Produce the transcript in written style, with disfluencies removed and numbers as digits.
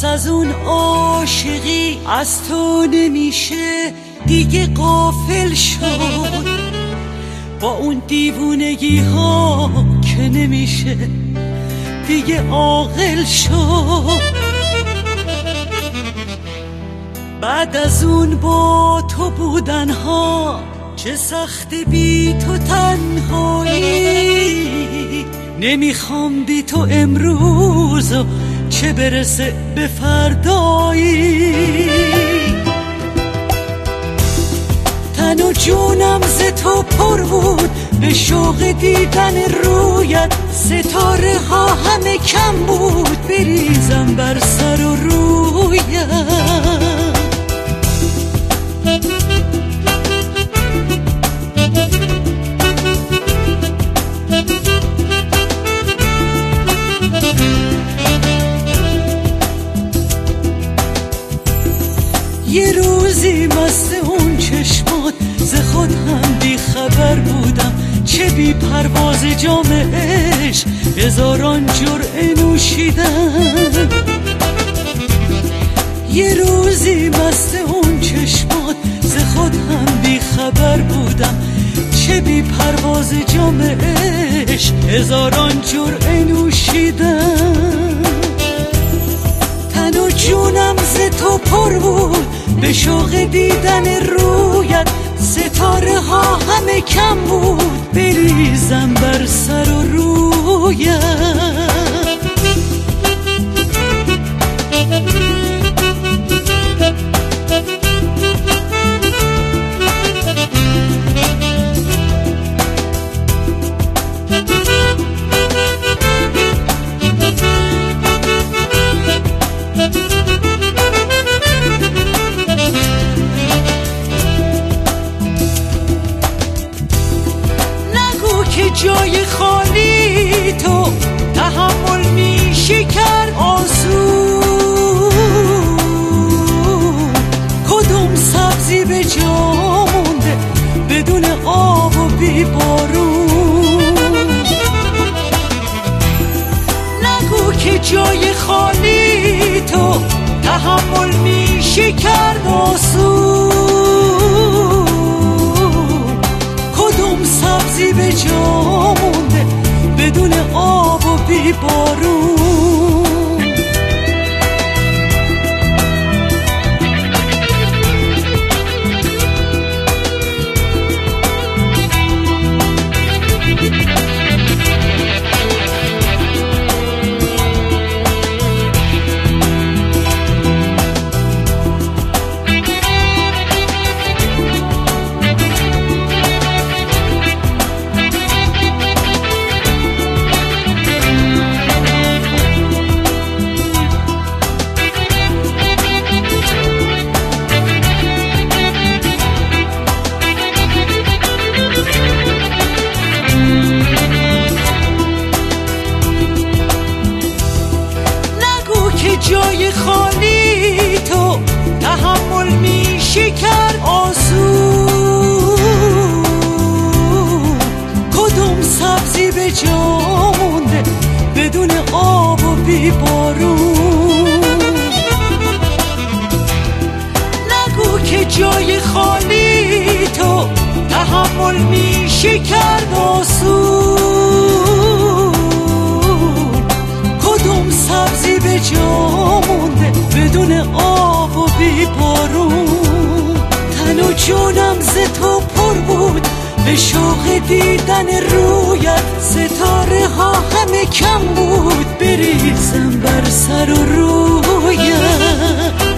از اون عاشقی از تو نمیشه دیگه غافل شد، با اون دیوونگی ها که نمیشه دیگه عاقل شد. بعد از اون با تو بودن ها چه سخت بی تو تنهایی، نمیخوام بی تو امروز و چه برسه به فردایی. تن و جونم ز تو پر بود به شوق دیدن رویت، ستاره ها همه کم بود بریزم بر سر و رویت. یه روزی مست اون چشمات ز خود هم بی خبر بودم، چه بی پرواز جام عشق هزاران جرعه نوشیدم. یه روزی مست اون چشمات ز خود هم بی خبر بودم، چه بی پرواز جام عشق هزاران جرعه نوشیدم. تن و جونم ز تو پر بود به شوق دیدن رویت، ستاره ها همه کم بود بریزم بر سر و رویت. جای خالی تو تحمل میشه کرد آسون، کدوم سبزی به جا مونده بدون آب و بی بارون. نگو که جای خالی تو تحمل میشه کرد آسون، کدوم سبزی به جا مونده بدون آب و بی بارون. جای خالی تو تحمل میشه کرد آسون، کدوم سبزی به جا مونده بدون آب و بی بارون. نگو که جای خالی تو تحمل میشه کرد آسون، کدوم سبزی به جا مونده بدون آب و بی بارون. تن و جونم ز تو پر بود به شوق دیدن رویت، ستاره ها همه کم بود بریزم بر سر و رویت.